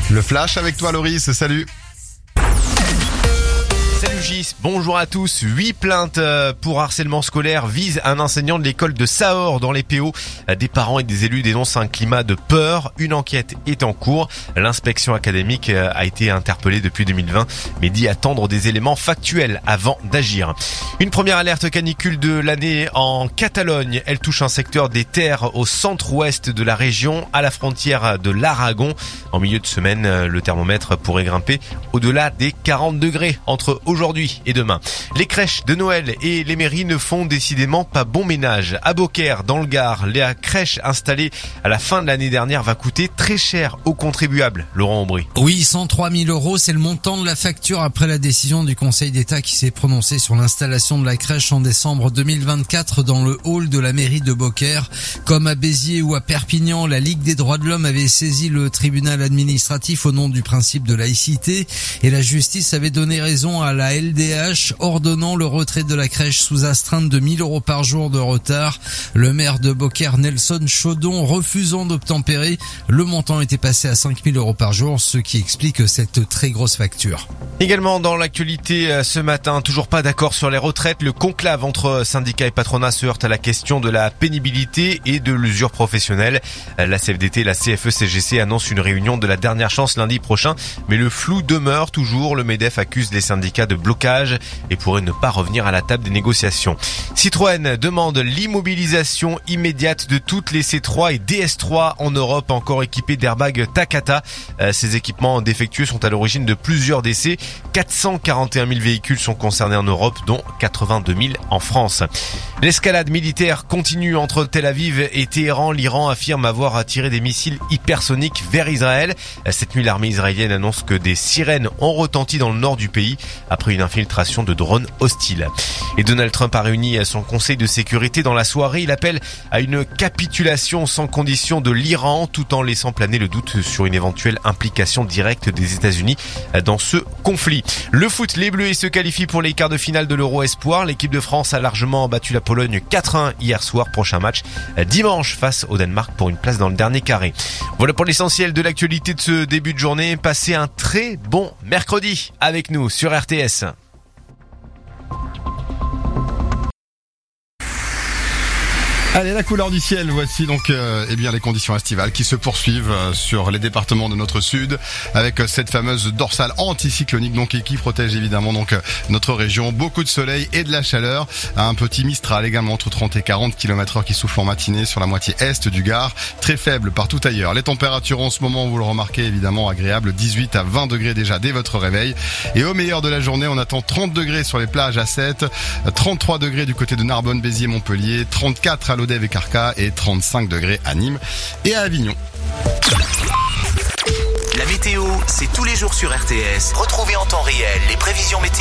Le flash avec toi Loris, salut. Salut Gis, bonjour à tous. 8 plaintes pour harcèlement scolaire visent un enseignant de l'école de Sahor dans les PO. Des parents et des élus dénoncent un climat de peur. Une enquête est en cours. L'inspection académique a été interpellée depuis 2020, mais dit attendre des éléments factuels avant d'agir. Une première alerte canicule de l'année en Catalogne. Elle touche un secteur des terres au centre-ouest de la région, à la frontière de l'Aragon. En milieu de semaine, le thermomètre pourrait grimper au-delà des 40 degrés entre aujourd'hui et demain. Les crèches de Noël et les mairies ne font décidément pas bon ménage. À Beaucaire, dans le Gard, la crèche installée à la fin de l'année dernière va coûter très cher aux contribuables. Laurent Aubry. Oui, 103 000 €, c'est le montant de la facture après la décision du Conseil d'État qui s'est prononcé sur l'installation de la crèche en décembre 2024 dans le hall de la mairie de Beaucaire. Comme à Béziers ou à Perpignan, la Ligue des droits de l'homme avait saisi le tribunal administratif au nom du principe de laïcité et la justice avait donné raison à la LDH ordonnant le retrait de la crèche sous astreinte de 1 000 € par jour de retard. Le maire de Beaucaire, Nelson Chaudon, refusant d'obtempérer, le montant était passé à 5 000 € par jour, ce qui explique cette très grosse facture. Également dans l'actualité ce matin, toujours pas d'accord sur les retraites. Le conclave entre syndicats et patronat se heurte à la question de la pénibilité et de l'usure professionnelle. La CFDT et la CFE-CGC annoncent une réunion de la dernière chance lundi prochain, mais le flou demeure toujours. Le MEDEF accuse les syndicats de blocage et pourrait ne pas revenir à la table des négociations. Citroën demande l'immobilisation immédiate de toutes les C3 et DS3 en Europe encore équipées d'airbags Takata. Ces équipements défectueux sont à l'origine de plusieurs décès. 441 000 véhicules sont concernés en Europe, dont 82 000 en France. L'escalade militaire continue entre Tel Aviv et Téhéran. L'Iran affirme avoir tiré des missiles hypersoniques vers Israël. Cette nuit, l'armée israélienne annonce que des sirènes ont retenti dans le nord du pays après une infiltration de drones hostiles. Et Donald Trump a réuni son conseil de sécurité dans la soirée. Il appelle à une capitulation sans condition de l'Iran tout en laissant planer le doute sur une éventuelle implication directe des États-Unis dans ce conflit. Le foot, les Bleus se qualifient pour les quarts de finale de l'Euro Espoir. L'équipe de France a largement battu la Pologne 4-1 hier soir. Prochain match dimanche face au Danemark pour une place dans le dernier carré. Voilà pour l'essentiel de l'actualité de ce début de journée. Passez un très bon mercredi avec nous sur RTS. Allez, la couleur du ciel, voici donc les conditions estivales qui se poursuivent sur les départements de notre sud avec cette fameuse dorsale anticyclonique donc qui protège évidemment donc notre région. Beaucoup de soleil et de la chaleur, un petit mistral également entre 30 et 40 km/h qui souffle en matinée sur la moitié est du Gard, très faible partout ailleurs. Les températures en ce moment, vous le remarquez évidemment, agréables, 18 à 20 degrés déjà dès votre réveil. Et au meilleur de la journée, on attend 30 degrés sur les plages à 7, 33 degrés du côté de Narbonne, Béziers, Montpellier, 34 à Lodève et Carca et 35 degrés à Nîmes et à Avignon. La météo, c'est tous les jours sur RTS. Retrouvez en temps réel les prévisions météo.